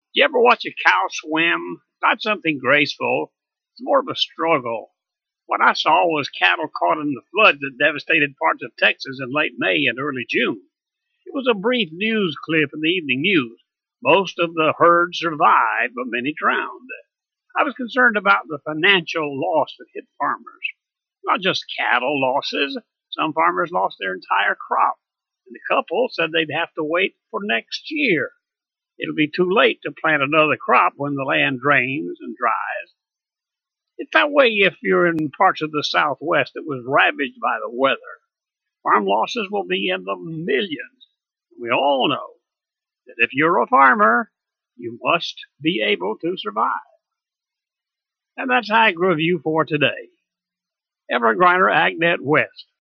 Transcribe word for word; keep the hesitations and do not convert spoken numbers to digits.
You ever watch a cow swim? Not something graceful. It's more of a struggle. What I saw was cattle caught in the floods that devastated parts of Texas in late May and early June. It was a brief news clip in the evening news. Most of the herd survived, but many drowned. I was concerned about the financial loss that hit farmers. Not just cattle losses. Some farmers lost their entire crop, and the couple said they'd have to wait for next year. It'll be too late to plant another crop when the land drains and dries. It's that way if you're in parts of the Southwest that was ravaged by the weather. Farm losses will be in the millions. We all know that if you're a farmer, you must be able to survive. And that's Ag Review for today. Everett Griner, AgNet West.